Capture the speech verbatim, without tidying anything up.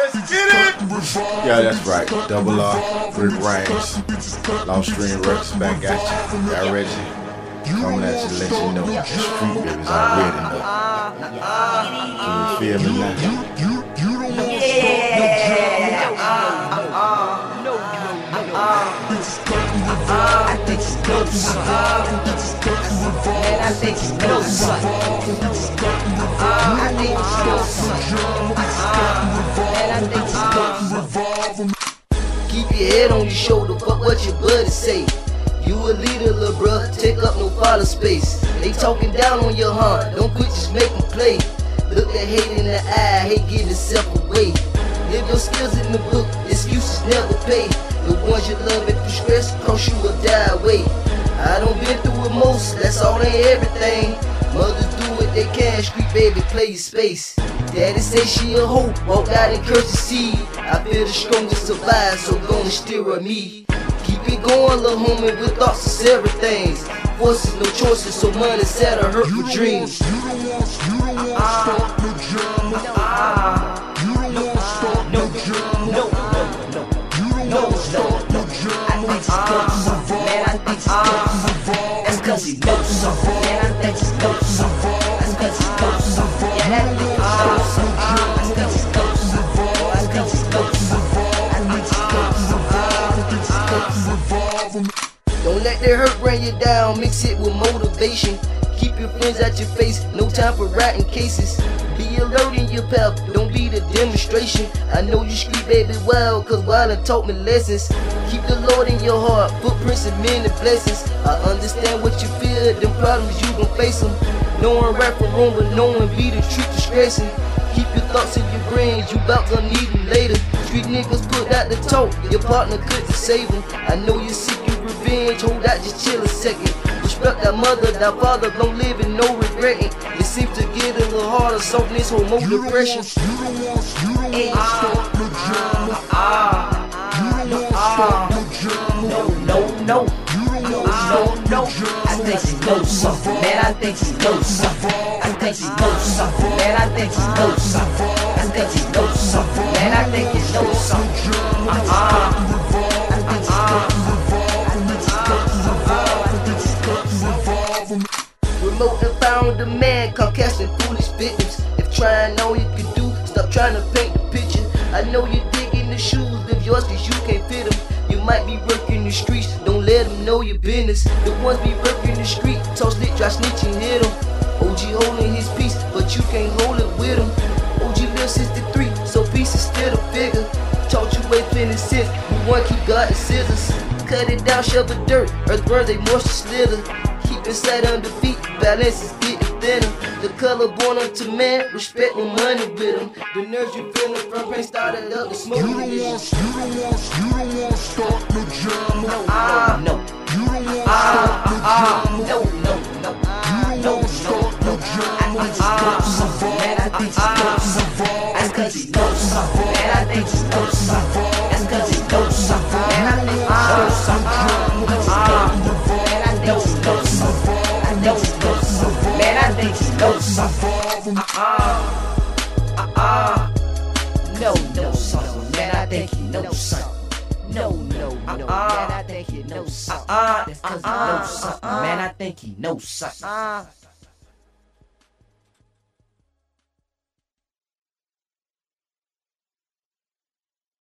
Let's get it! Yeah, that's right. Double R, Rick Rains, Long Stream Records back at you. Y'all ready? Coming at you to let you know the street babies already know. Can you feel me now? I think you know something. Man, I think you know something. I think you know something. Man, I think you know something. Keep your head on your shoulder, fuck what your buddy say. You a leader, lil' bruh, take up no follow space. They talking down on your heart, don't quit, just make them play. Look that hate in the eye, hate getting itself away. Live your skills in the book, excuses never pay. The ones you love and through stress, cross you will die away. I done been through it most, that's all they everything. Mothers do what they can, street baby play your space. Daddy say she a hoe, walk out and curse the seed. I feel the strongest survive, so gonna steer on me. Keep it going, little homie, with thoughts of several things. Forces, no choices, so money set a hurt for dreams. You don't want, you don't want to start no drama. You don't want to start no drama. No, no, no, You don't want to start no drama. man, I think you know something. That's cause he knows something. Man, I think you know something. That's cause he knows something. Yeah, that think you know something. That's cause he knows something. That's cause he knows something. I think you know something. Don't let their hurt bring you down, mix it with motivation. Keep your friends at your face, no time for writing cases. Be alert in your path, don't be the demonstration. I know you street baby wild, cause wild and taught me lessons. Keep the Lord in your heart, footprints and many blessings. I understand what you feel, them problems you gon' face them. Knowing right from wrong, but knowing be the truth distressing. Keep your thoughts in your brains, you bout gonna need them later. Street niggas put out the talk, your partner couldn't save them. I know you seek your revenge, hold out, just chill a second. Respect that mother, that father, don't live in no regretting. It seems to get a little harder, softness, hormone depression. You don't want, you don't want to start no drama. You don't want to start no drama. No, no, no. You don't want to No, start no, no drama. I think you know something. Man, I think you know something. I think you know something. Man, I think you know something. I think you know something. Man, I think you know something. Uh-uh. I think you know something. Remote and found a man, come casting foolish victims. If trying all you can do, stop trying to paint the picture. I know you digging the shoes, live yours cause you can't fit them. You might be working the streets, don't let them know your business. The ones be working the street, talk slick, try snitch and hit them. O G holding his peace, but you can't hold it with him. O G live sixty-three, so peace is still a figure. Taught you way plenty sense, we want keep God and scissors. Cut it down, shovel dirt, earthworms they moisture slither. Keep it sight under feet, balance is getting thinner. The color born unto man, respect no money with him. The nerves you feel from pain started up, the smoke. You don't want, you don't want, you don't want to start no drama. Ah, no. You don't want to Ah, start no ah, drama. no, no, no. You don't want to start no drama. Man, I think you know something. That's cause he knows something. Man, I think you know something. That's cause he knows something. Man, I think you know something. Man, I know you know something. I know you know something. Man, I think you know something. Uh-uh. Uh-uh. No, no, something. Man, I think you know something. No, no, no. Man, I think you know something. That's cause you know something. Man, I think you know something.